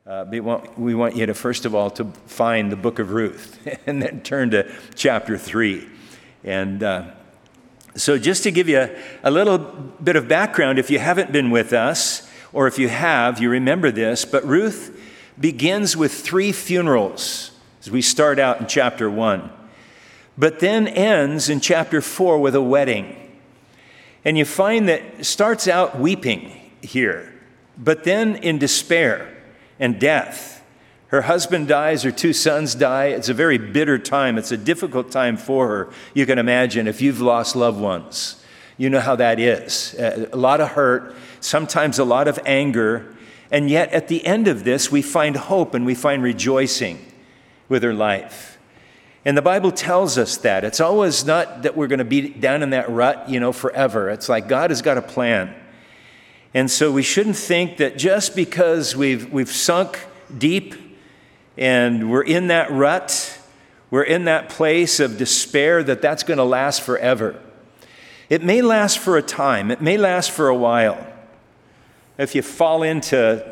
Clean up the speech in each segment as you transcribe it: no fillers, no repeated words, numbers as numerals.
We want you to, first of all, to find the book of Ruth and then turn to chapter 3. And so just to give you a little bit of background, if you haven't been with us, or if you have, you remember this, but Ruth begins with 3 funerals as we start out in chapter 1, but then ends in chapter 4 with a wedding. And you find that it starts out weeping here, but then in despair and death. Her husband dies, her 2 sons die. It's a very bitter time. It's a difficult time for her. You can imagine if you've lost loved ones. You know how that is. A lot of hurt, sometimes a lot of anger. And yet at the end of this, we find hope and we find rejoicing with her life. And the Bible tells us that. It's always not that we're going to be down in that rut, forever. It's like God has got a plan. And so we shouldn't think that just because we've sunk deep and we're in that rut, we're in that place of despair, that's going to last forever. It may last for a time. It may last for a while. If you fall into,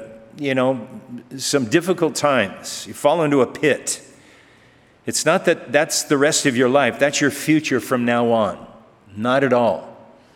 some difficult times, you fall into a pit, it's not that that's the rest of your life. That's your future from now on. Not at all.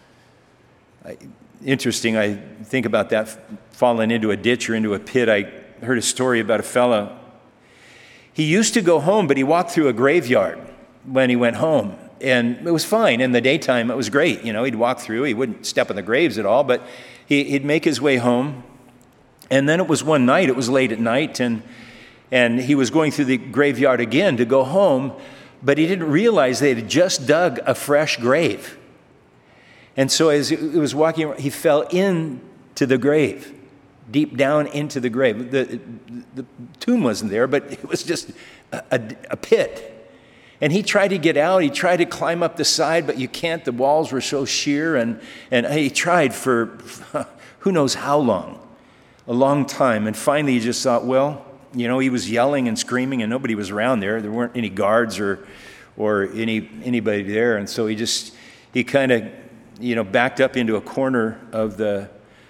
Interesting, I think about that, falling into a ditch or into a pit. I heard a story about a fellow. He used to go home, but he walked through a graveyard when he went home. And it was fine. In the daytime, it was great. He'd walk through. He wouldn't step on the graves at all, but he'd make his way home. And then it was one night, it was late at night, and he was going through the graveyard again to go home, but he didn't realize they had just dug a fresh grave. And so as he was walking, he fell into the grave, deep down into the grave. The tomb wasn't there, but it was just a pit. And he tried to get out. He tried to climb up the side, but you can't. The walls were so sheer. And he tried for who knows how long, a long time. And finally he just thought, he was yelling and screaming and nobody was around there. There weren't any guards or anybody there. And so he kind of, backed up into a corner of the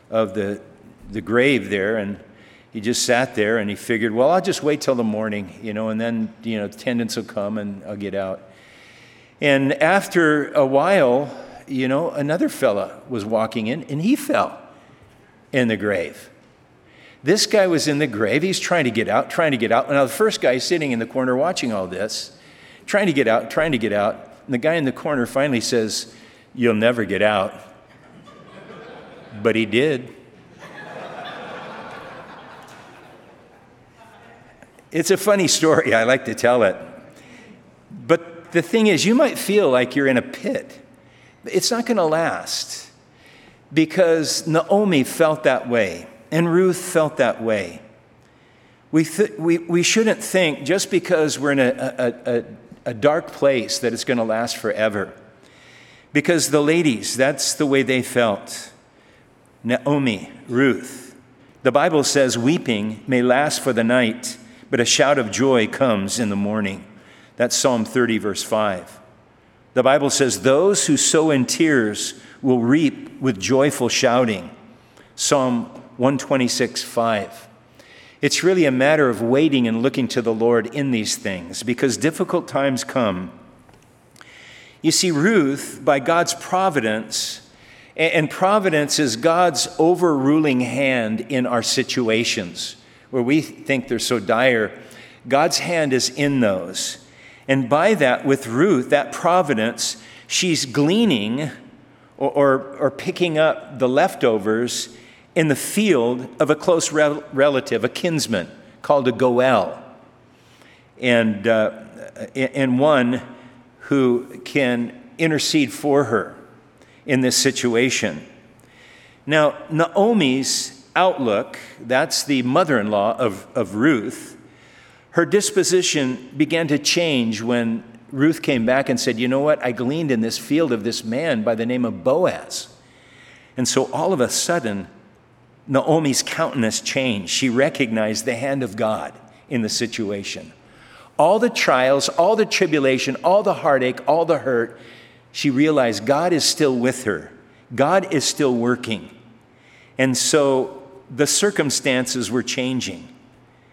grave there, and he just sat there and he figured, I'll just wait till the morning, and then, attendants will come and I'll get out. And after a while, another fella was walking in and he fell in the grave. This guy was in the grave. He's trying to get out. Now the first guy is sitting in the corner watching all this, trying to get out. And the guy in the corner finally says, "You'll never get out." But he did. It's a funny story. I like to tell it. But the thing is, you might feel like you're in a pit. It's not going to last, because Naomi felt that way and Ruth felt that way. We shouldn't think just because we're in a dark place that it's going to last forever. Because the ladies, that's the way they felt. Naomi, Ruth. The Bible says weeping may last for the night, but a shout of joy comes in the morning. That's Psalm 30, verse 5. The Bible says those who sow in tears will reap with joyful shouting. Psalm 126, 5. It's really a matter of waiting and looking to the Lord in these things, because difficult times come. You see, Ruth, by God's providence, and providence is God's overruling hand in our situations where we think they're so dire. God's hand is in those. And by that, with Ruth, that providence, she's gleaning or picking up the leftovers in the field of a close relative, a kinsman called a Goel, and one who can intercede for her in this situation. Now, Naomi's outlook, that's the mother-in-law of Ruth, her disposition began to change when Ruth came back and said, "You know what? I gleaned in this field of this man by the name of Boaz." And so all of a sudden, Naomi's countenance changed. She recognized the hand of God in the situation. All the trials, all the tribulation, all the heartache, all the hurt, she realized God is still with her. God is still working. And so the circumstances were changing.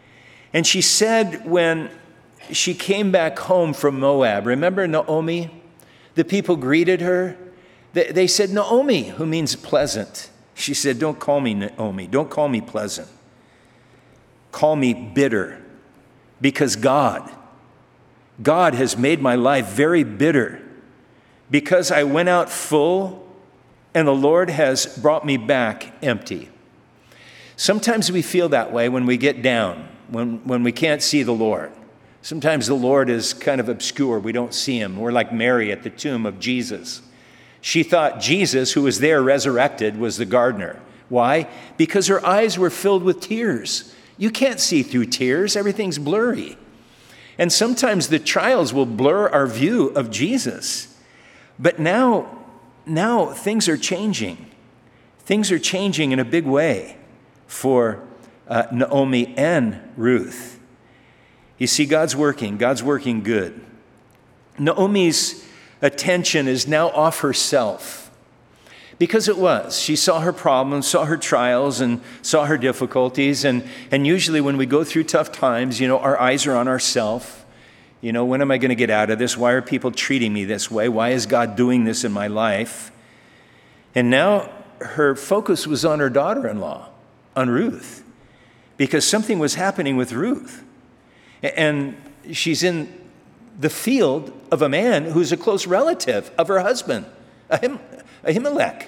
And she said when she came back home from Moab, remember Naomi? The people greeted her. They said, Naomi, who means pleasant. She said, don't call me Naomi. Don't call me pleasant. Call me bitter, because God has made my life very bitter, because I went out full and the Lord has brought me back empty. Sometimes we feel that way when we get down, when we can't see the Lord. Sometimes the Lord is kind of obscure. We don't see him. We're like Mary at the tomb of Jesus. She thought Jesus, who was there resurrected, was the gardener. Why? Because her eyes were filled with tears. You can't see through tears. Everything's blurry. And sometimes the trials will blur our view of Jesus. But now things are changing. Things are changing in a big way for Naomi and Ruth. You see, God's working good. Naomi's attention is now off herself, because it was. She saw her problems, saw her trials, and saw her difficulties. And usually when we go through tough times, our eyes are on ourselves. When am I going to get out of this? Why are people treating me this way? Why is God doing this in my life? And now her focus was on her daughter-in-law, on Ruth, because something was happening with Ruth. And she's in the field of a man who's a close relative of her husband, Elimelech.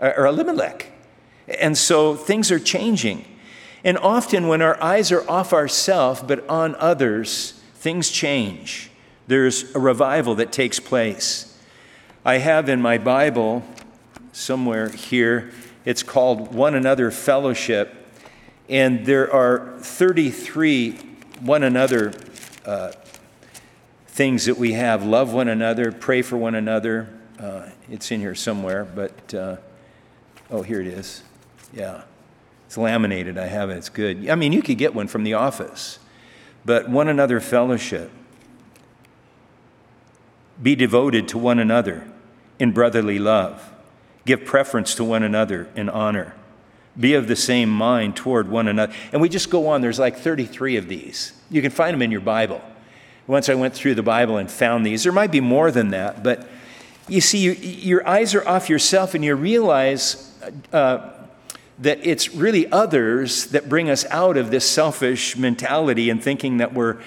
And so things are changing. And often when our eyes are off ourselves but on others, things change. There's a revival that takes place. I have in my Bible somewhere here, it's called One Another Fellowship. And there are 33 one another things that we have. Love one another, pray for one another. It's in here somewhere, but, here it is. Yeah, it's laminated. I have it. It's good. I mean, you could get one from the office. But one another fellowship. Be devoted to one another in brotherly love. Give preference to one another in honor. Be of the same mind toward one another. And we just go on. There's like 33 of these. You can find them in your Bible. Once I went through the Bible and found these. There might be more than that, but you see, your eyes are off yourself, and you realize that it's really others that bring us out of this selfish mentality and thinking that we're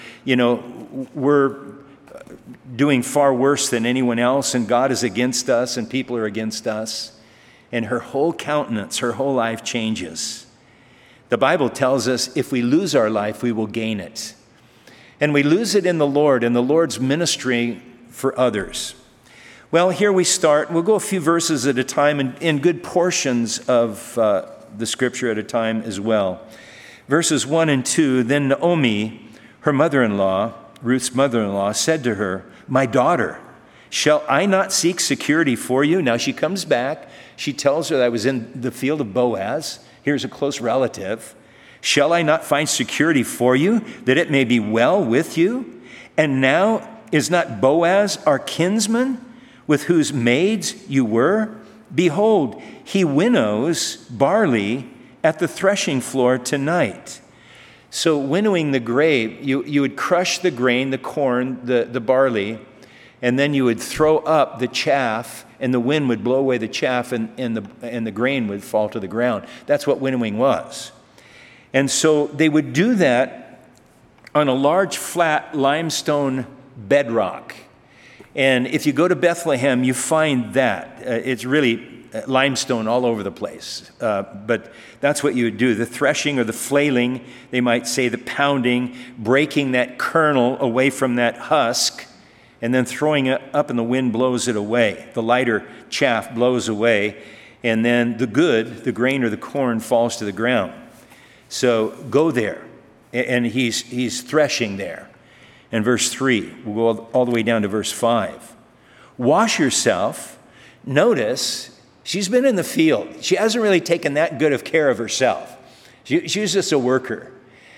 doing far worse than anyone else, and God is against us and people are against us. And her whole countenance, her whole life changes. The Bible tells us if we lose our life, we will gain it. And we lose it in the Lord and the Lord's ministry for others. Well, here we start. We'll go a few verses at a time and in good portions of the scripture at a time as well. Verses 1 and 2, then Naomi, her mother-in-law, Ruth's mother-in-law, said to her, my daughter, shall I not seek security for you? Now she comes back. She tells her that I was in the field of Boaz. Here's a close relative. Shall I not find security for you, that it may be well with you? And now is not Boaz our kinsman, with whose maids you were? Behold, he winnows barley at the threshing floor tonight. So winnowing the grain, you would crush the grain, the corn, the barley, and then you would throw up the chaff, and the wind would blow away the chaff, and the grain would fall to the ground. That's what winnowing was. And so they would do that on a large, flat limestone bedrock. And if you go to Bethlehem, you find that. It's really limestone all over the place. But that's what you would do. The threshing or the flailing, they might say the pounding, breaking that kernel away from that husk, and then throwing it up, and the wind blows it away. The lighter chaff blows away, and then the grain or the corn falls to the ground. So go there, and he's threshing there. And verse 3, we'll go all the way down to verse 5. Wash yourself. Notice, she's been in the field. She hasn't really taken that good of care of herself. She's just a worker.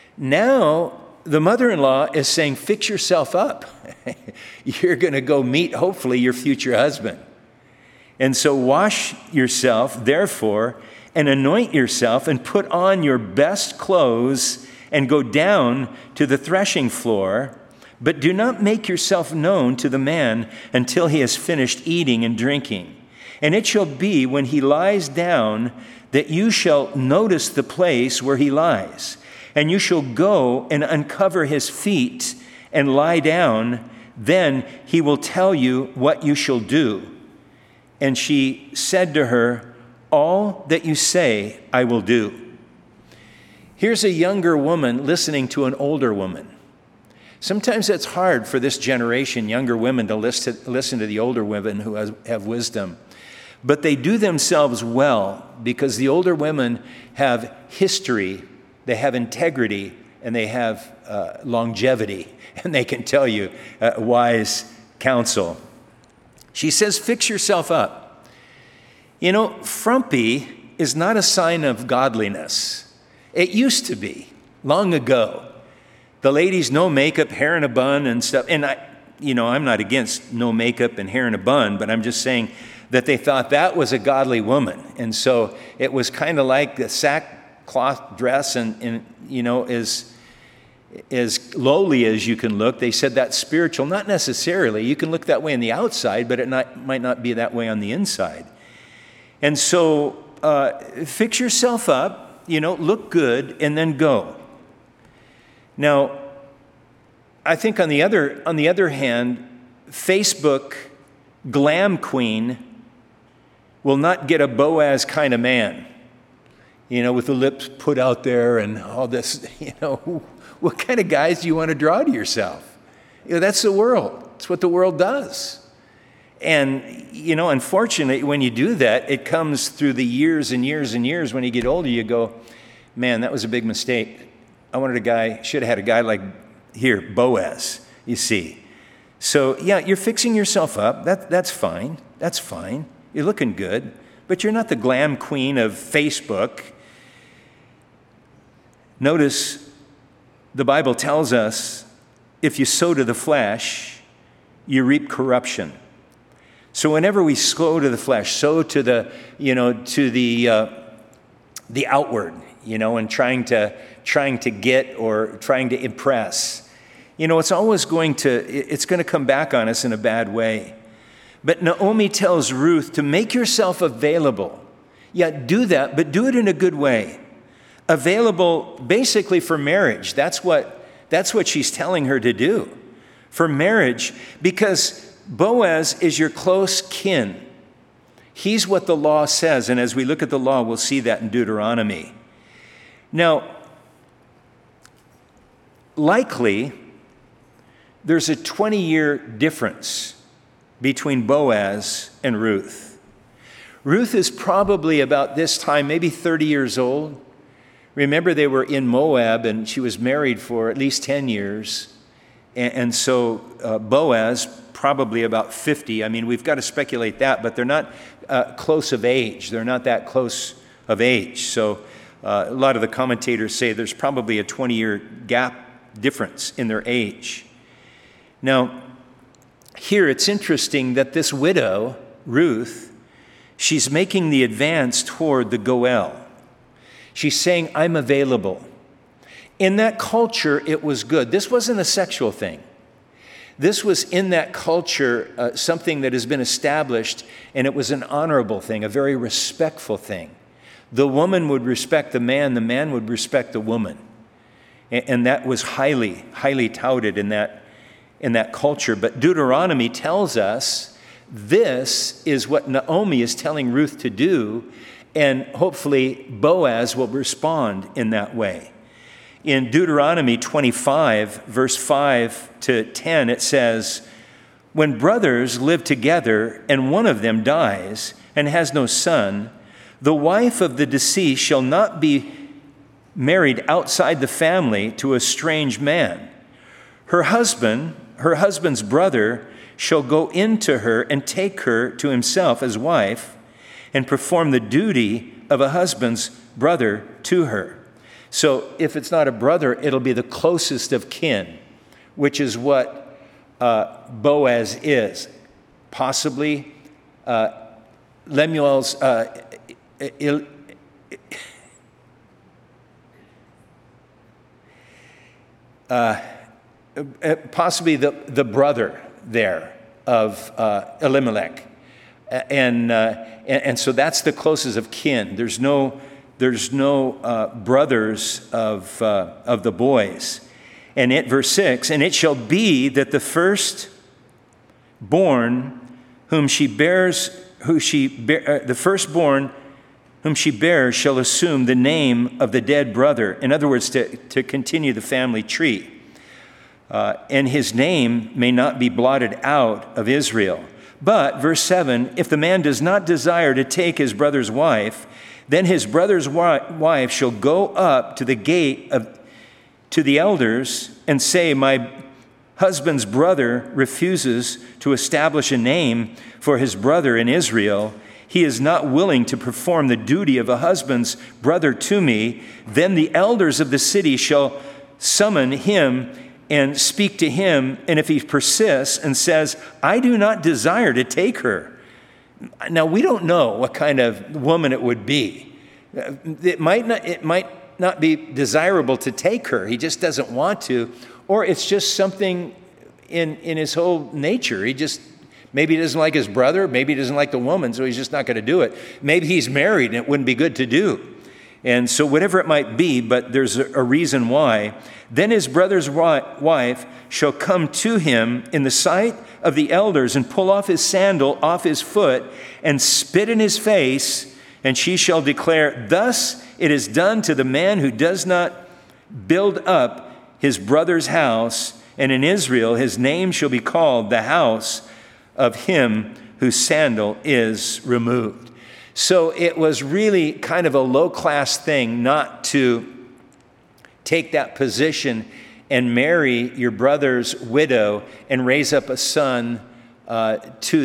Now, the mother-in-law is saying, fix yourself up. You're going to go meet, hopefully, your future husband. And so wash yourself, therefore, and anoint yourself, and put on your best clothes, and go down to the threshing floor, but do not make yourself known to the man until he has finished eating and drinking. And it shall be when he lies down that you shall notice the place where he lies, and you shall go and uncover his feet and lie down. Then he will tell you what you shall do." And she said to her, "All that you say I will do." Here's a younger woman listening to an older woman. Sometimes it's hard for this generation, younger women, to listen to the older women who have wisdom. But they do themselves well because the older women have history, they have integrity, and they have longevity, and they can tell you wise counsel. She says, "Fix yourself up." You know, frumpy is not a sign of godliness. It used to be, long ago. The ladies, no makeup, hair in a bun and stuff. And I'm not against no makeup and hair in a bun, but I'm just saying that they thought that was a godly woman. And so it was kind of like the sackcloth dress and as lowly as you can look. They said that's spiritual. Not necessarily. You can look that way on the outside, but it might not be that way on the inside. And so fix yourself up, look good, and then go. Now, I think on the other hand, Facebook glam queen will not get a Boaz kind of man, with the lips put out there and all this, What kind of guys do you want to draw to yourself? That's the world. It's what the world does. And, unfortunately, when you do that, it comes through the years and years and years. When you get older, you go, man, that was a big mistake. Should have had a guy like Boaz, you see. So, yeah, you're fixing yourself up. That's fine. That's fine. You're looking good. But you're not the glam queen of Facebook. Notice the Bible tells us if you sow to the flesh, you reap corruption. So whenever we sow to the flesh, sow to the outward, and trying to get or trying to impress, it's always going to come back on us in a bad way. But Naomi tells Ruth to make yourself available. Yeah, do that, but do it in a good way. Available basically for marriage. That's what she's telling her to do. For marriage, because Boaz is your close kin. He's what the law says, and as we look at the law, we'll see that in Deuteronomy. Now, likely, there's a 20-year difference between Boaz and Ruth. Ruth is probably about this time, maybe 30 years old. Remember, they were in Moab, and she was married for at least 10 years. And so Boaz, probably about 50. I mean, we've got to speculate that, but they're not close of age. They're not that close of age. So a lot of the commentators say there's probably a 20-year gap difference in their age. Now, here it's interesting that this widow, Ruth, she's making the advance toward the Goel. She's saying, I'm available. In that culture, it was good. This wasn't a sexual thing. This was in that culture something that has been established, and it was an honorable thing, a very respectful thing. The woman would respect the man would respect the woman. And that was highly, highly touted in that culture. But Deuteronomy tells us this is what Naomi is telling Ruth to do, and hopefully Boaz will respond in that way. In Deuteronomy 25, verse 5 to 10, it says, when brothers live together and one of them dies and has no son, the wife of the deceased shall not be married outside the family to a strange man. Her husband's brother shall go into her and take her to himself as wife and perform the duty of a husband's brother to her. So if it's not a brother, it'll be the closest of kin, which is what Boaz is. Possibly Lemuel's possibly the brother there of Elimelech. And so that's the closest of kin. There's no brothers of the boys. And verse 6, and it shall be that the firstborn whom she bears shall assume the name of the dead brother. In other words, to continue the family tree. And his name may not be blotted out of Israel. But, verse 7, if the man does not desire to take his brother's wife, then his brother's wife shall go up to the gate to the elders and say, my husband's brother refuses to establish a name for his brother in Israel. He is not willing to perform the duty of a husband's brother to me. Then the elders of the city shall summon him and speak to him. And if he persists and says, I do not desire to take her. Now, we don't know what kind of woman it would be. It might not be desirable to take her. He just doesn't want to. Or it's just something in his whole nature. Maybe he doesn't like his brother. Maybe he doesn't like the woman, so he's just not going to do it. Maybe he's married and it wouldn't be good to do. And so whatever it might be, but there's a reason why. Then his brother's wife shall come to him in the sight of the elders and pull off his sandal off his foot and spit in his face, and she shall declare, thus it is done to the man who does not build up his brother's house, and in Israel his name shall be called the house of him whose sandal is removed. So it was really kind of a low-class thing not to take that position and marry your brother's widow and raise up a son to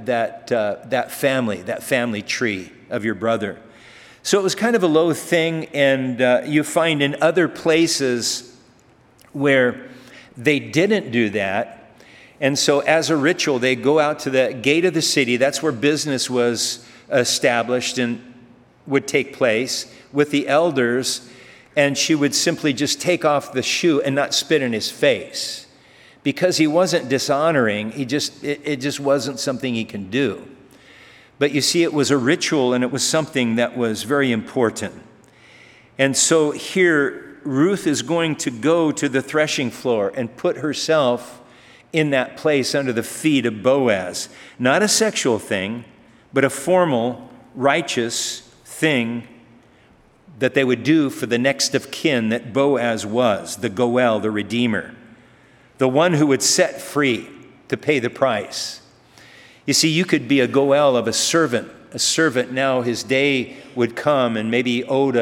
that family tree of your brother. So it was kind of a low thing, and you find in other places where they didn't do that. And so as a ritual, they go out to the gate of the city. That's where business was established and would take place with the elders, and she would simply just take off the shoe and not spit in his face because he wasn't dishonoring. It just wasn't something he can do. But you see, it was a ritual, and it was something that was very important. And so here Ruth is going to go to the threshing floor and put herself in that place under the feet of Boaz. Not a sexual thing, but a formal, righteous thing that they would do for the next of kin that Boaz was, the Goel, the Redeemer, the one who would set free to pay the price. You see, you could be a Goel of a servant. A servant now, his day would come and maybe owed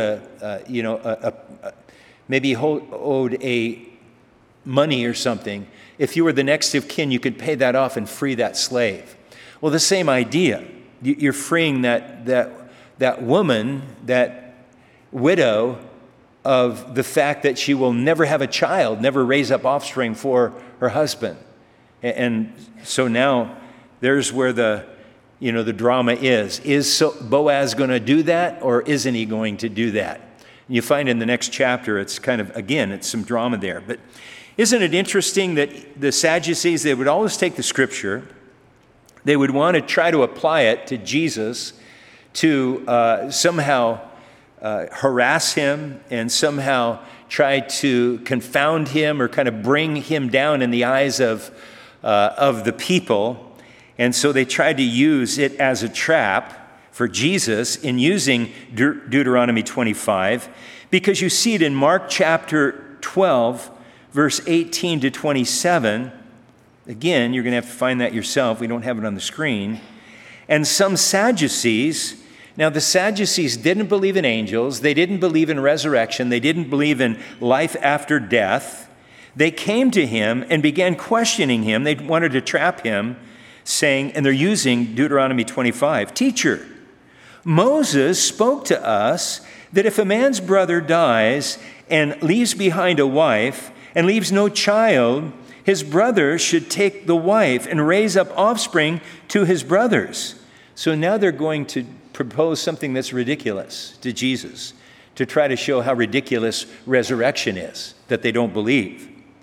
a money or something. If you were the next of kin, you could pay that off and free that slave. Well, the same idea. You're freeing that woman, that widow, of the fact that she will never have a child, never raise up offspring for her husband. And so now there's where the drama is. Is Boaz going to do that, or isn't he going to do that? And you find in the next chapter, it's kind of, again, it's some drama there. But isn't it interesting that the Sadducees, they would always take the scripture, they would want to try to apply it to Jesus to somehow harass him and somehow try to confound him or kind of bring him down in the eyes of the people. And so they tried to use it as a trap for Jesus in using Deuteronomy 25, because you see it in Mark chapter 12, verse 18 to 27. Again, you're going to have to find that yourself. We don't have it on the screen. And some Sadducees, now the Sadducees didn't believe in angels. They didn't believe in resurrection. They didn't believe in life after death. They came to him and began questioning him. They wanted to trap him, saying, and they're using Deuteronomy 25, "Teacher, Moses spoke to us that if a man's brother dies and leaves behind a wife and leaves no child, his brother should take the wife and raise up offspring to his brothers." So now they're going to propose something that's ridiculous to Jesus to try to show how ridiculous resurrection is, that they don't believe.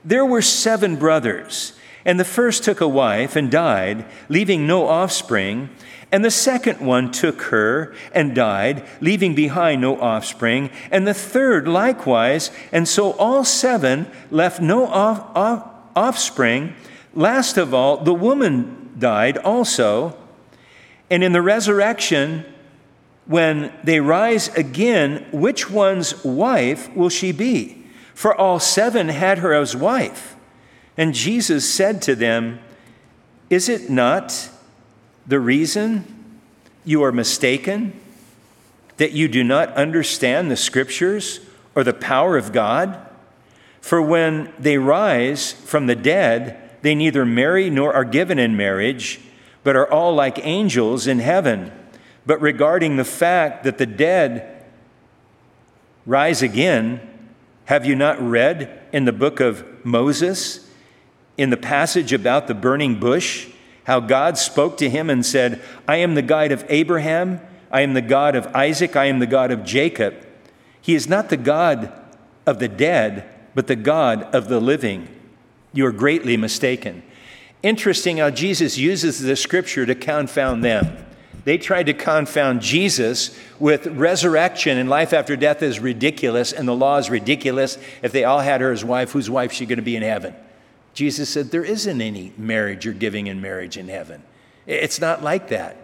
There were 7 brothers, and the first took a wife and died, leaving no offspring. And the second one took her and died, leaving behind no offspring. And the third likewise. And so all 7 left no offspring. Last of all, the woman died also. And in the resurrection, when they rise again, which one's wife will she be? For all 7 had her as wife. And Jesus said to them, is it not the reason you are mistaken, that you do not understand the Scriptures or the power of God? For when they rise from the dead, they neither marry nor are given in marriage, but are all like angels in heaven. But regarding the fact that the dead rise again, have you not read in the book of Moses, in the passage about the burning bush, how God spoke to him and said, I am the God of Abraham, I am the God of Isaac, I am the God of Jacob. He is not the God of the dead, but the God of the living. You are greatly mistaken. Interesting how Jesus uses the Scripture to confound them. They tried to confound Jesus with resurrection and life after death is ridiculous, and the law is ridiculous. If they all had her as wife, whose wife is she going to be in heaven? Jesus said, there isn't any marriage or giving in marriage in heaven. It's not like that.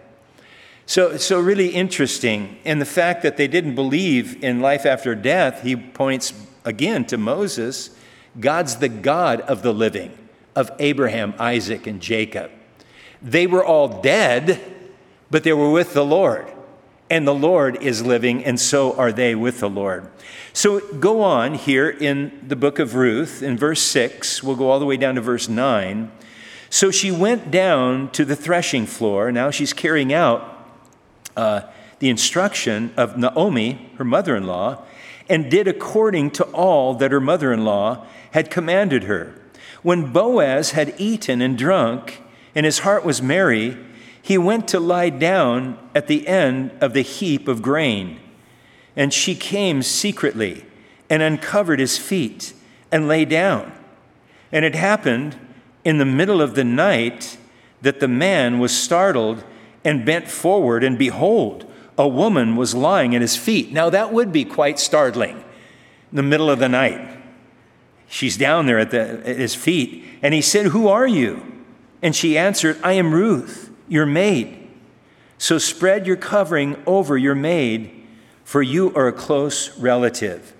So really interesting. And the fact that they didn't believe in life after death, he points again to Moses. God's the God of the living, of Abraham, Isaac, and Jacob. They were all dead, but they were with the Lord. And the Lord is living, and so are they with the Lord. So go on here in the book of Ruth, in verse 6. We'll go all the way down to verse 9. So she went down to the threshing floor. Now she's carrying out the instruction of Naomi, her mother-in-law, and did according to all that her mother-in-law had commanded her. When Boaz had eaten and drunk, and his heart was merry, he went to lie down at the end of the heap of grain. And she came secretly and uncovered his feet and lay down. And it happened in the middle of the night that the man was startled and bent forward, and behold, a woman was lying at his feet. Now that would be quite startling in the middle of the night. She's down there at his feet. And he said, who are you? And she answered, I am Ruth, your maid. So spread your covering over your maid, for you are a close relative.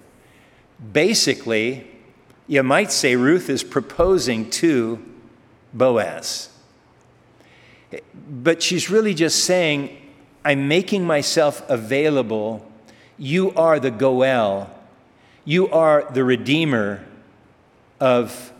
Basically, you might say Ruth is proposing to Boaz. But she's really just saying, I'm making myself available. You are the Goel. You are the redeemer of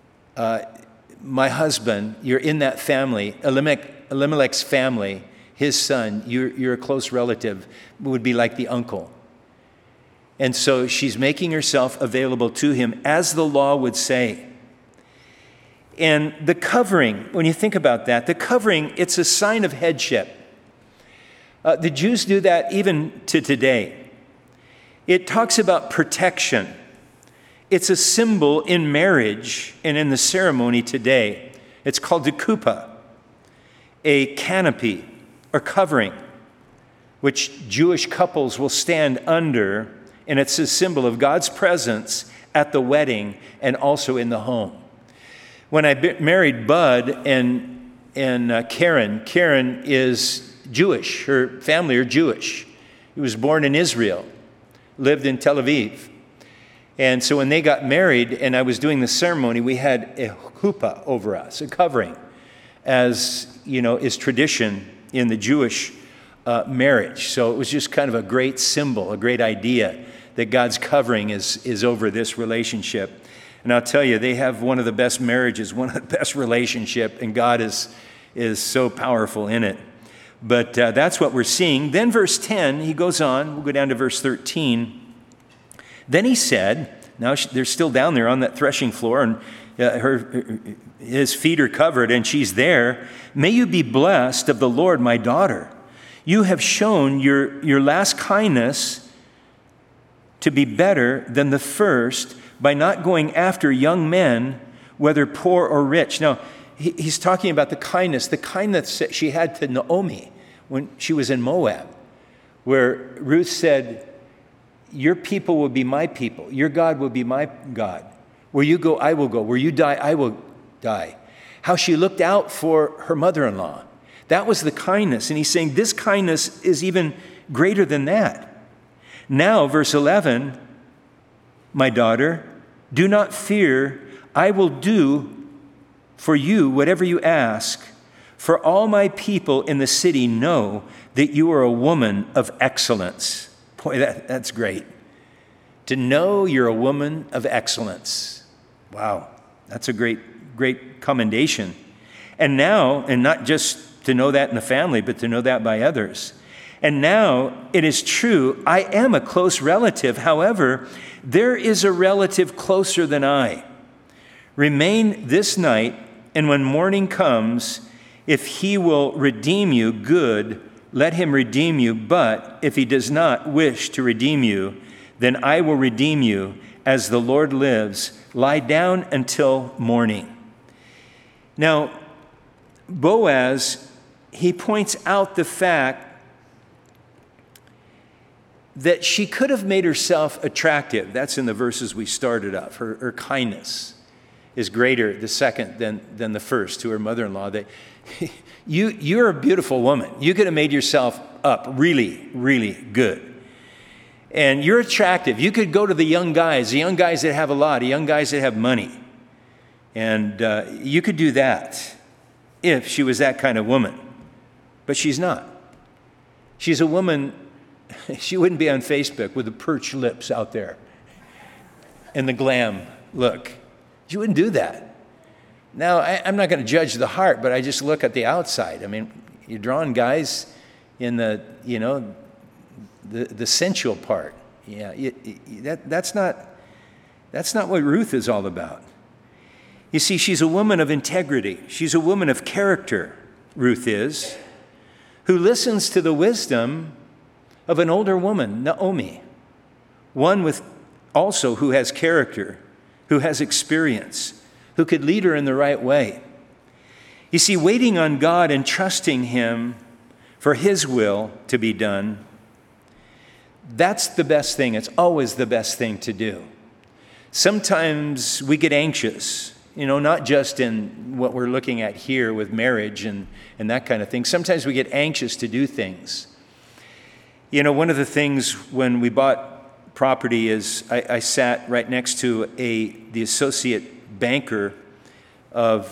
my husband. You're in that family, Elimelech's family, his son. You're a close relative, would be like the uncle. And so she's making herself available to him, as the law would say. And the covering, when you think about that, the covering, it's a sign of headship. The Jews do that even to today. It talks about protection. It's a symbol in marriage and in the ceremony today. It's called the kuppah, a canopy or covering, which Jewish couples will stand under, and it's a symbol of God's presence at the wedding and also in the home. When I married Bud and Karen is Jewish. Her family are Jewish. He was born in Israel, lived in Tel Aviv. And so when they got married and I was doing the ceremony, we had a chuppah over us, a covering, as you know, is tradition in the Jewish marriage. So it was just kind of a great symbol, a great idea that God's covering is over this relationship. And I'll tell you, they have one of the best marriages, one of the best relationship, and God is so powerful in it. But that's what we're seeing. Then verse 10, he goes on. We'll go down to verse 13. Then he said, now they're still down there on that threshing floor, and his feet are covered, and she's there. May you be blessed of the Lord, my daughter. You have shown your last kindness to be better than the first, by not going after young men, whether poor or rich. Now, he's talking about the kindness that she had to Naomi when she was in Moab, where Ruth said, your people will be my people. Your God will be my God. Where you go, I will go. Where you die, I will die. How she looked out for her mother-in-law. That was the kindness. And he's saying this kindness is even greater than that. Now, verse 11, my daughter, do not fear. I will do for you whatever you ask. For all my people in the city know that you are a woman of excellence. Boy, that's great. To know you're a woman of excellence. Wow, that's a great commendation. And now, and not just to know that in the family, but to know that by others. And now it is true, I am a close relative. However, there is a relative closer than I. Remain this night, and when morning comes, if he will redeem you, good, let him redeem you. But if he does not wish to redeem you, then I will redeem you, as the Lord lives. Lie down until morning. Now, Boaz, he points out the fact that she could have made herself attractive. That's in the verses we started off. Her kindness is greater, the second, than the first to her mother-in-law. That you're a beautiful woman. You could have made yourself up really, really good. And you're attractive. You could go to the young guys that have a lot, the young guys that have money. And you could do that if she was that kind of woman. But she's not. She's a woman, she wouldn't be on Facebook with the perched lips out there and the glam look. She wouldn't do that. Now, I'm not going to judge the heart, but I just look at the outside. I mean, you're drawing guys in the sensual part. Yeah, that's not what Ruth is all about. You see, she's a woman of integrity. She's a woman of character, Ruth is, who listens to the wisdom of an older woman, Naomi, one with also who has character, who has experience, who could lead her in the right way. You see, waiting on God and trusting him for his will to be done, that's the best thing. It's always the best thing to do. Sometimes we get anxious, not just in what we're looking at here with marriage and that kind of thing. Sometimes we get anxious to do things. One of the things when we bought property is I sat right next to the associate banker of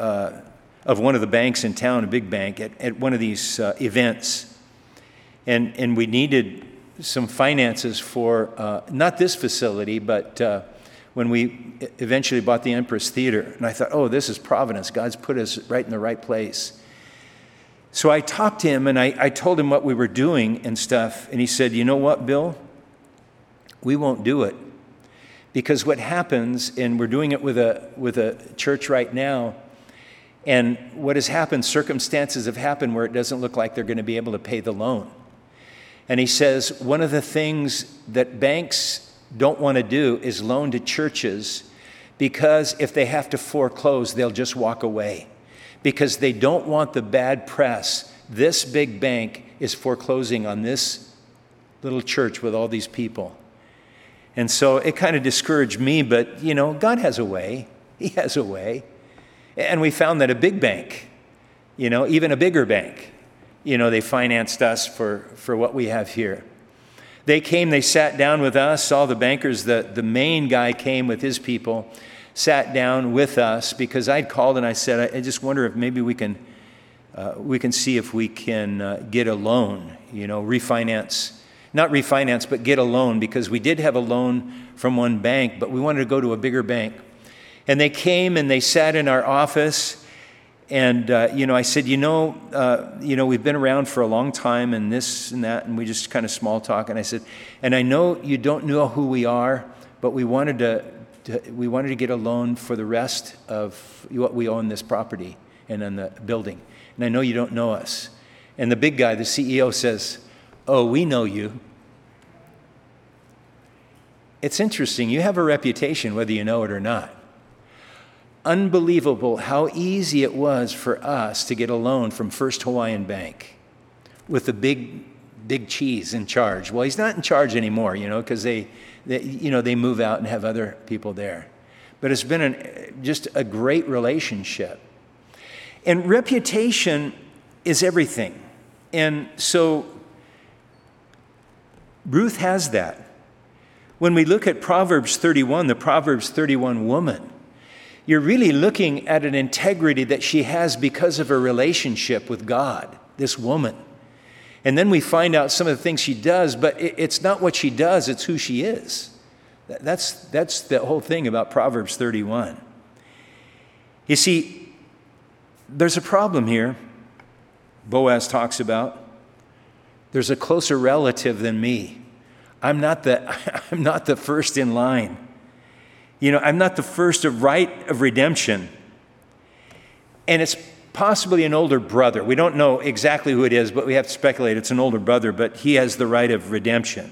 one of the banks in town, a big bank, at one of these events. And we needed some finances for not this facility, but when we eventually bought the Empress Theater. And I thought, oh, this is providence. God's put us right in the right place. So I talked to him, and I told him what we were doing and stuff. And he said, you know what, Bill? We won't do it. Because what happens, and we're doing it with a church right now, and what has happened, circumstances have happened where it doesn't look like they're going to be able to pay the loan. And he says, one of the things that banks don't want to do is loan to churches, because if they have to foreclose, they'll just walk away. Because they don't want the bad press. This big bank is foreclosing on this little church with all these people. And so it kind of discouraged me, but God has a way. He has a way. And we found that a big bank, even a bigger bank, they financed us for what we have here. They came, they sat down with us, all the bankers, the main guy came with his people, sat down with us, because I'd called and I said, I just wonder if maybe we can see if we can get a loan, refinance. Not refinance, but get a loan, because we did have a loan from one bank, but we wanted to go to a bigger bank. And they came and they sat in our office, and I said, we've been around for a long time, and this and that, and we just kind of small talk. And I said, and I know you don't know who we are, but we wanted to get a loan for the rest of what we own, this property and in the building. And I know you don't know us. And the big guy, the CEO, says, oh, we know you. It's interesting. You have a reputation whether you know it or not. Unbelievable how easy it was for us to get a loan from First Hawaiian Bank with the big cheese in charge. Well, he's not in charge anymore, because they move out and have other people there. But it's been just a great relationship. And reputation is everything. And so Ruth has that. When we look at Proverbs 31, the Proverbs 31 woman, you're really looking at an integrity that she has because of her relationship with God, this woman. And then we find out some of the things she does, but it's not what she does, it's who she is. That's the whole thing about Proverbs 31. You see, there's a problem here, Boaz talks about. There's a closer relative than me. I'm not the first in line. I'm not the first of right of redemption. And it's possibly an older brother. We don't know exactly who it is, but we have to speculate it's an older brother, but he has the right of redemption.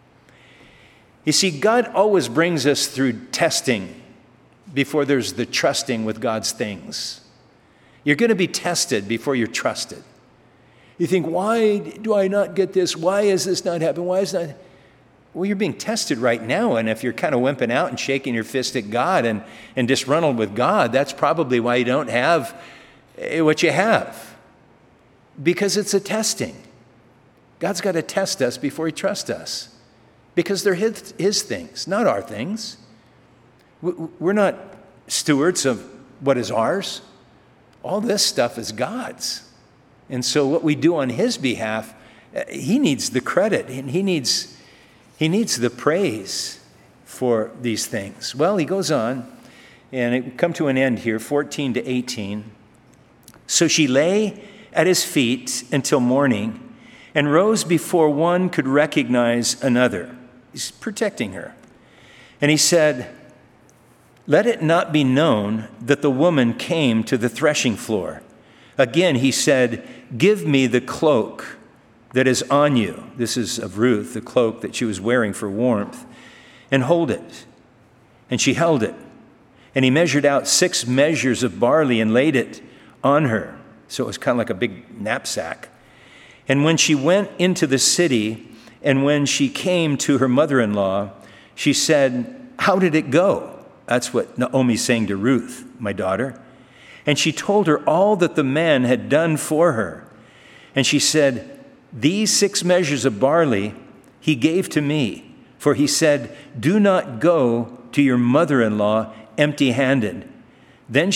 You see, God always brings us through testing before there's the trusting with God's things. You're going to be tested before you're trusted. You think, why do I not get this? Why is this not happening? Why is that? Well, you're being tested right now, and if you're kind of wimping out and shaking your fist at God and disgruntled with God, that's probably why you don't have what you have. Because it's a testing. God's got to test us before he trusts us. Because they're his things, not our things. We're not stewards of what is ours. All this stuff is God's. And so what we do on his behalf, he needs the credit, and he needs the praise for these things. Well, he goes on, and it come to an end here, 14 to 18. So she lay at his feet until morning and rose before one could recognize another. He's protecting her. And he said, "Let it not be known that the woman came to the threshing floor." Again, he said, "Give me the cloak that is on you." This is of Ruth, the cloak that she was wearing for warmth. "And hold it." And she held it. And he measured out 6 measures of barley and laid it on her. So it was kind of like a big knapsack. And when she went into the city, and when she came to her mother-in-law, she said, "How did it go?" That's what Naomi's saying to Ruth, "My daughter." And she told her all that the man had done for her. And she said, "These 6 measures of barley he gave to me, for he said, 'Do not go to your mother-in-law empty-handed.'" Then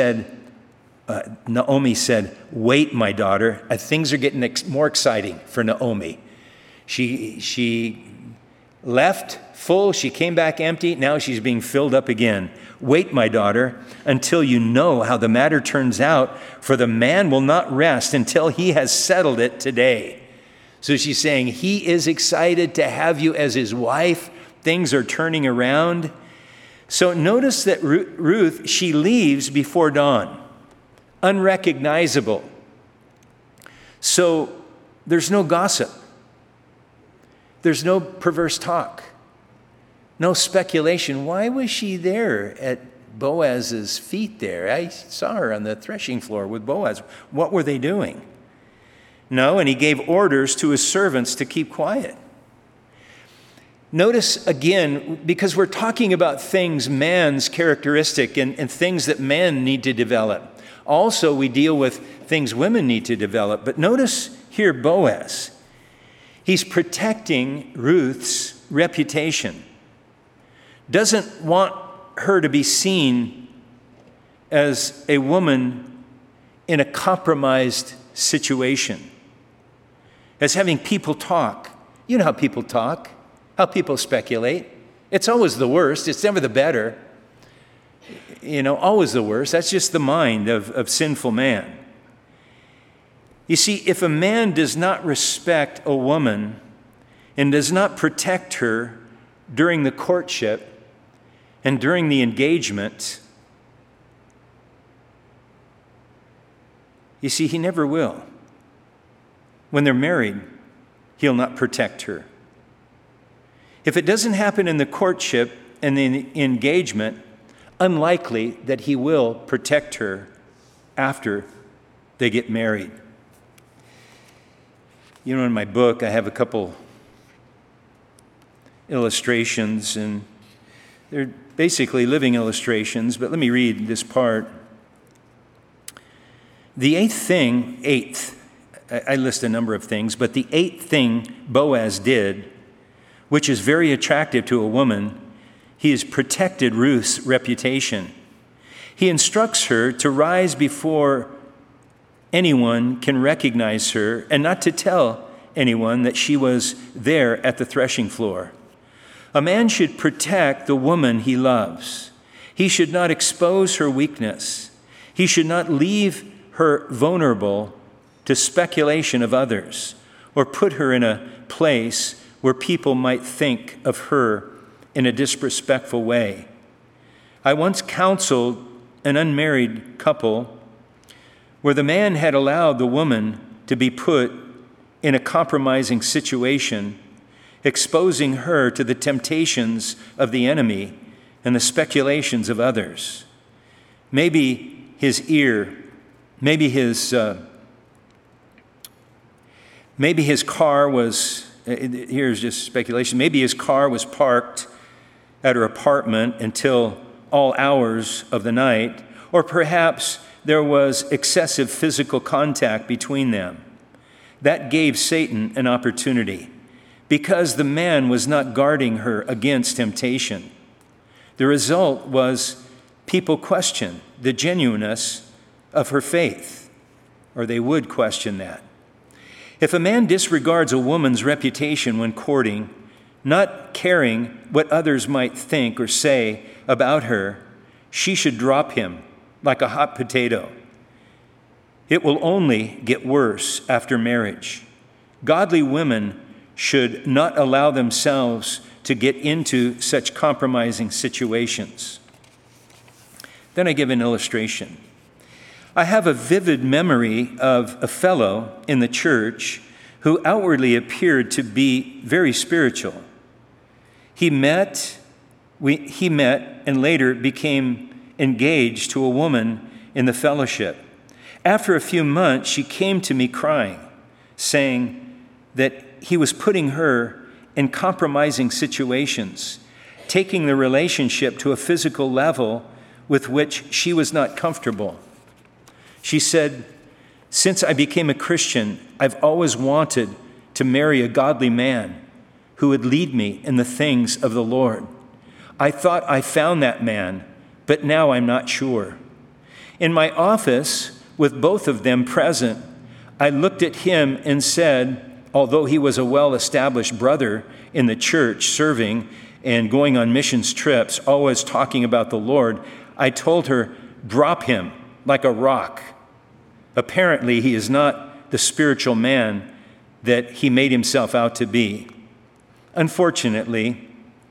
Naomi said, "Wait, my daughter." Things are getting more exciting for Naomi. She left full, she came back empty, now she's being filled up again. "Wait, my daughter, until you know how the matter turns out, for the man will not rest until he has settled it today." So she's saying he is excited to have you as his wife. Things are turning around. So notice that Ruth, she leaves before dawn, unrecognizable. So there's no gossip. There's no perverse talk. No speculation. Why was she there at Boaz's feet there? I saw her on the threshing floor with Boaz. What were they doing? No, and he gave orders to his servants to keep quiet. Notice again, because we're talking about things man's characteristic and things that men need to develop. Also, we deal with things women need to develop. But notice here Boaz. He's protecting Ruth's reputation. Doesn't want her to be seen as a woman in a compromised situation, as having people talk. You know how people talk, how people speculate. It's always the worst. It's never the better. Always the worst. That's just the mind of sinful man. You see, if a man does not respect a woman and does not protect her during the courtship and during the engagement, you see, he never will. When they're married, he'll not protect her. If it doesn't happen in the courtship and the engagement, unlikely that he will protect her after they get married. You know, in my book, I have a couple illustrations, and they're basically living illustrations, but let me read this part. The eighth, I list a number of things, but the eighth thing Boaz did, which is very attractive to a woman, he has protected Ruth's reputation. He instructs her to rise before anyone can recognize her and not to tell anyone that she was there at the threshing floor. A man should protect the woman he loves. He should not expose her weakness. He should not leave her vulnerable to speculation of others or put her in a place where people might think of her in a disrespectful way. I once counseled an unmarried couple where the man had allowed the woman to be put in a compromising situation, exposing her to the temptations of the enemy and the speculations of others. Maybe his car was, here's just speculation, maybe his car was parked at her apartment until all hours of the night, or perhaps there was excessive physical contact between them. That gave Satan an opportunity because the man was not guarding her against temptation. The result was people questioned the genuineness of her faith, or they would question that. If a man disregards a woman's reputation when courting, not caring what others might think or say about her, she should drop him like a hot potato. It will only get worse after marriage. Godly women should not allow themselves to get into such compromising situations. Then I give an illustration. I have a vivid memory of a fellow in the church who outwardly appeared to be very spiritual. He met and later became engaged to a woman in the fellowship. After a few months, she came to me crying, saying that he was putting her in compromising situations, taking the relationship to a physical level with which she was not comfortable. She said, "Since I became a Christian, I've always wanted to marry a godly man who would lead me in the things of the Lord. I thought I found that man, but now I'm not sure." In my office, with both of them present, I looked at him and said, although he was a well-established brother in the church, serving and going on missions trips, always talking about the Lord, I told her, "Drop him like a rock. Apparently, he is not the spiritual man that he made himself out to be." Unfortunately,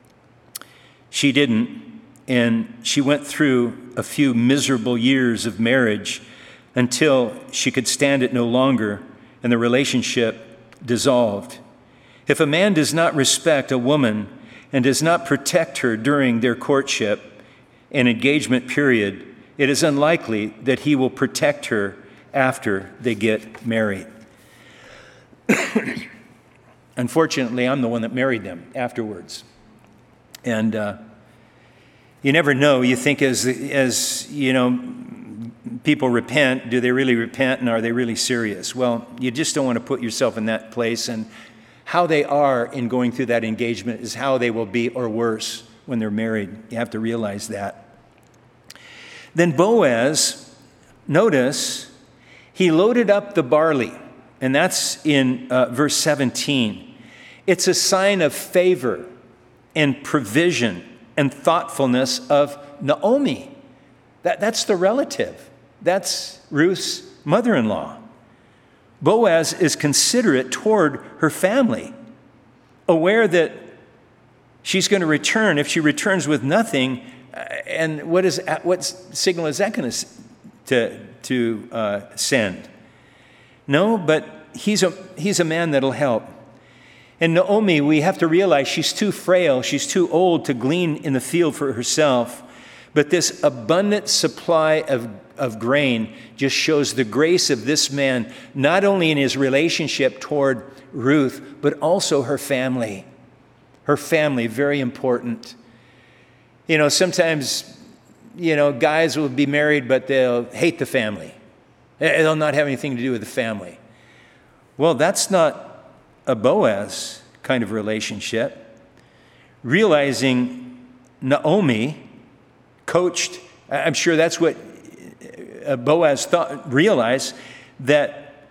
she didn't, and she went through a few miserable years of marriage until she could stand it no longer and the relationship dissolved. If a man does not respect a woman and does not protect her during their courtship and engagement period, it is unlikely that he will protect her after they get married. Unfortunately, I'm the one that married them afterwards. And you never know. You think as you know, people repent, do they really repent, and are they really serious? Well, you just don't want to put yourself in that place, and how they are in going through that engagement is how they will be, or worse, when they're married. You have to realize that. Then Boaz, notice, he loaded up the barley, and that's in verse 17. It's a sign of favor and provision and thoughtfulness of Naomi. That's the relative. That's Ruth's mother-in-law. Boaz is considerate toward her family, aware that she's going to return. If she returns with nothing, and what signal is that going to send? No, but he's a man that'll help. And Naomi, we have to realize she's too frail, she's too old to glean in the field for herself. But this abundant supply of grain just shows the grace of this man, not only in his relationship toward Ruth, but also her family. Her family, very important. Sometimes, guys will be married, but they'll hate the family. They'll not have anything to do with the family. Well, that's not a Boaz kind of relationship. Realizing Naomi coached, I'm sure that's what Boaz realized, that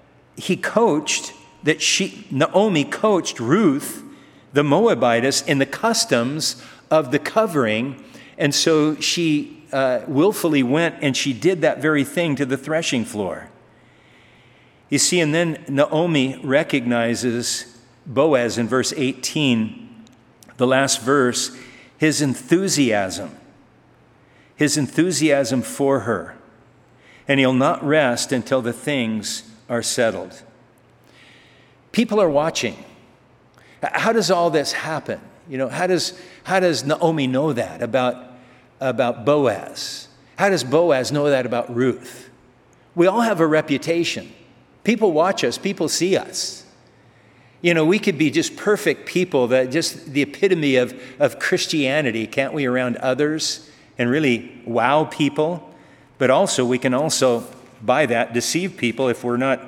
Naomi coached Ruth, the Moabitess, in the customs of the covering. And so she willfully went and she did that very thing to the threshing floor. You see, and then Naomi recognizes Boaz in verse 18, the last verse, his enthusiasm for her. And he'll not rest until the things are settled. People are watching. How does all this happen? How does Naomi know that about Boaz? How does Boaz know that about Ruth? We all have a reputation. People watch us. People see us. We could be just perfect people, that just the epitome of Christianity, can't we, around others, and really wow people? But also, we can also, by that, deceive people if we're not,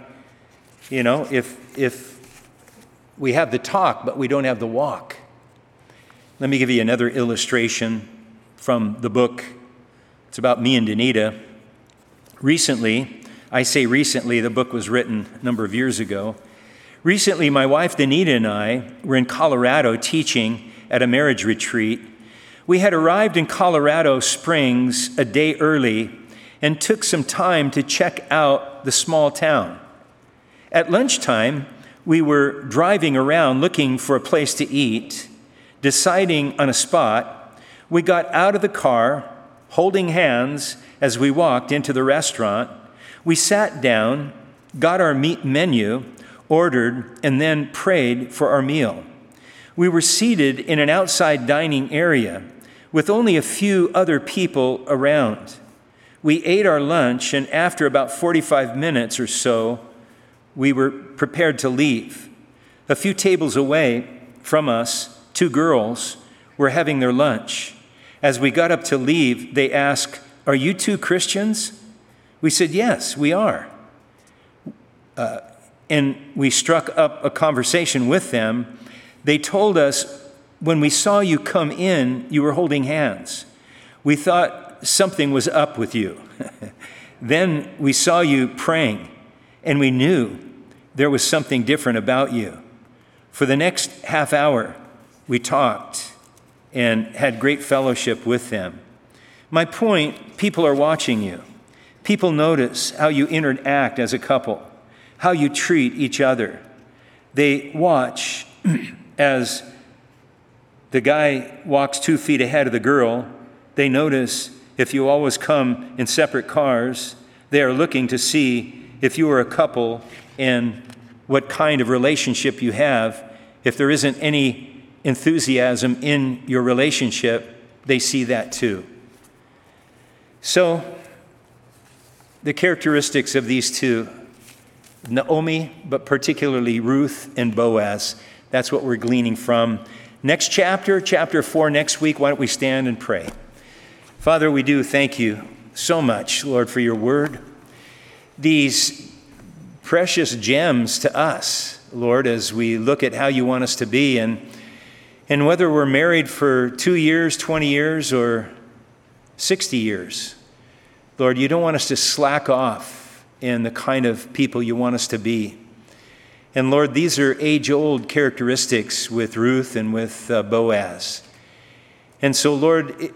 if we have the talk, but we don't have the walk. Let me give you another illustration from the book. It's about me and Danita. Recently, I say recently, the book was written a number of years ago. Recently, my wife Danita and I were in Colorado teaching at a marriage retreat. We had arrived in Colorado Springs a day early and took some time to check out the small town. At lunchtime, we were driving around looking for a place to eat, deciding on a spot. We got out of the car, holding hands as we walked into the restaurant. We sat down, got our meat menu, ordered, and then prayed for our meal. We were seated in an outside dining area with only a few other people around. We ate our lunch, and after about 45 minutes or so, we were prepared to leave. A few tables away from us, two girls were having their lunch. As we got up to leave, they asked, "Are you two Christians?" We said, "Yes, we are." And we struck up a conversation with them. They told us, "When we saw you come in, you were holding hands. We thought something was up with you. Then we saw you praying, and we knew there was something different about you." For the next half hour, we talked and had great fellowship with them. My point, people are watching you. People notice how you interact as a couple, how you treat each other. They watch as the guy walks 2 feet ahead of the girl. They notice if you always come in separate cars. They are looking to see if you are a couple and what kind of relationship you have. If there isn't any enthusiasm in your relationship, they see that too. So, the characteristics of these two, Naomi, but particularly Ruth and Boaz, that's what we're gleaning from. Next chapter, chapter 4, next week, why don't we stand and pray? Father, we do thank you so much, Lord, for your word. These precious gems to us, Lord, as we look at how you want us to be, and whether we're married for 2 years, 20 years, or 60 years. Lord, you don't want us to slack off in the kind of people you want us to be. And Lord, these are age-old characteristics with Ruth and with Boaz. And so, Lord,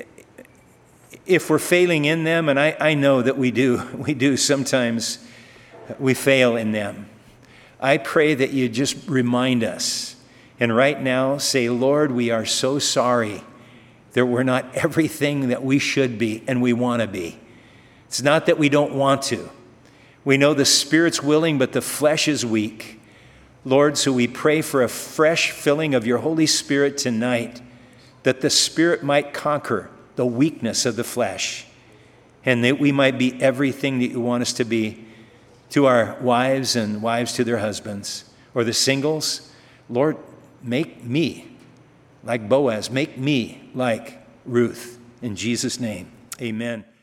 if we're failing in them, and I know that we do sometimes, we fail in them. I pray that you just remind us, and right now say, Lord, we are so sorry that we're not everything that we should be and we want to be. It's not that we don't want to. We know the Spirit's willing, but the flesh is weak. Lord, so we pray for a fresh filling of your Holy Spirit tonight, that the Spirit might conquer the weakness of the flesh, and that we might be everything that you want us to be to our wives and wives to their husbands, or the singles. Lord, make me like Boaz. Make me like Ruth. In Jesus' name, amen.